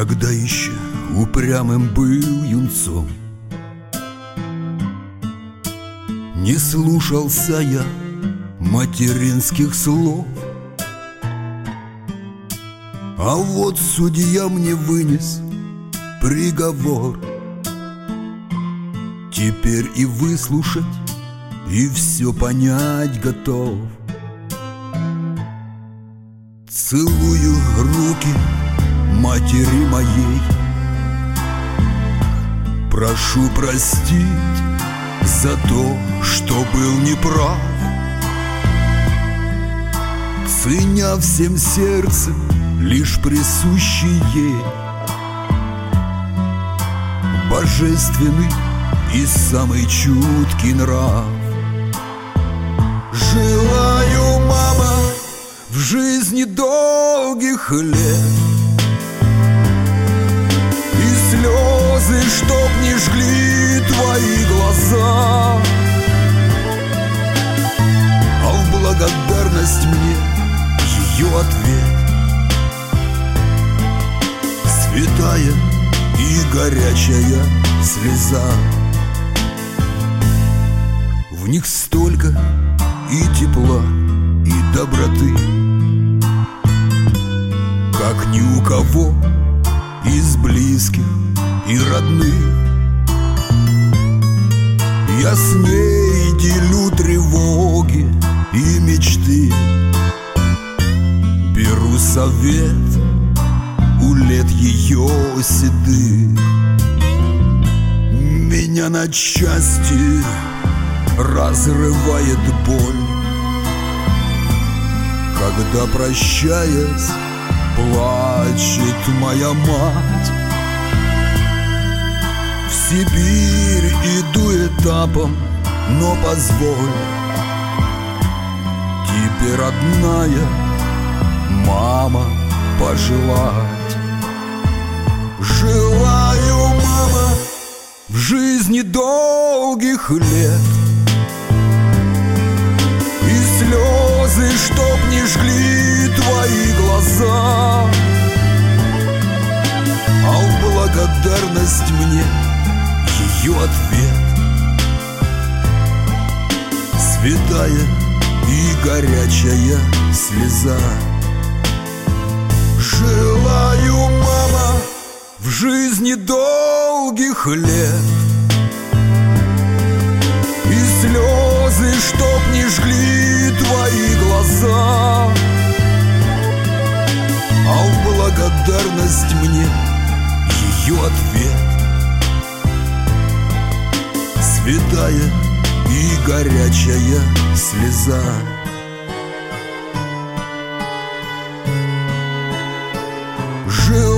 Когда еще упрямым был юнцом, не слушался я материнских слов. А вот судья мне вынес приговор. Теперь и выслушать, и все понять готов. Целую руки матери моей, прошу простить за то, что был неправ. Ценя всем сердцем лишь присущий ей божественный и самый чуткий нрав. Желаю, мама, в жизни долгих лет, и слезы, чтоб не жгли твои глаза, а в благодарность мне ее ответ святая и горячая слеза. В них столько и тепла, и доброты, как ни у кого из близких и родных. Я с ней делю тревоги и мечты, беру совет у лет ее седых. Меня на части разрывает боль, когда, прощаясь, плачет моя мать. В Сибирь иду этапом, но позволь тебе, родная мама, пожелать. Желаю, мама, в жизни долгих лет, и слезы, чтоб не жгли твои глаза, а в благодарность мне ее ответ святая и горячая слеза. Желаю, мама, в жизни долгих лет, и слезы, чтоб не жгли твои глаза, а в благодарность мне ее ответ святая и горячая слеза. Желаю,